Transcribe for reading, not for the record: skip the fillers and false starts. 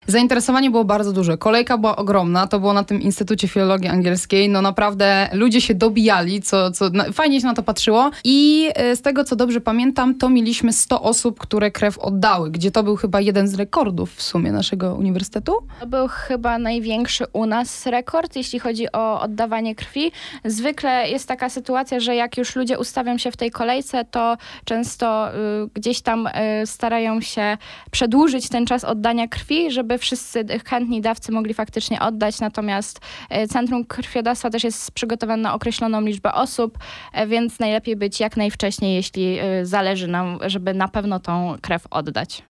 Zainteresowanie było bardzo duże. Kolejka była ogromna. To było na tym Instytucie Filologii Angielskiej. No naprawdę ludzie się dobijali, fajnie się na to patrzyło. I z tego, co dobrze pamiętam, to mieliśmy 100 osób, które krew oddały, gdzie to był chyba jeden z rekordów w sumie naszego uniwersytetu. To był chyba największy u nas rekord, jeśli chodzi o oddawanie krwi. Zwykle jest taka sytuacja, że jak już ludzie ustawią się w tej kolejce, to często gdzieś tam starają się przedłużyć ten czas oddania krwi, żeby wszyscy chętni dawcy mogli faktycznie oddać. Natomiast Centrum Krwiodawstwa też jest przygotowane na określoną liczbę osób, więc najlepiej być jak najwcześniej, jeśli zależy nam, żeby na pewno tą krew oddać.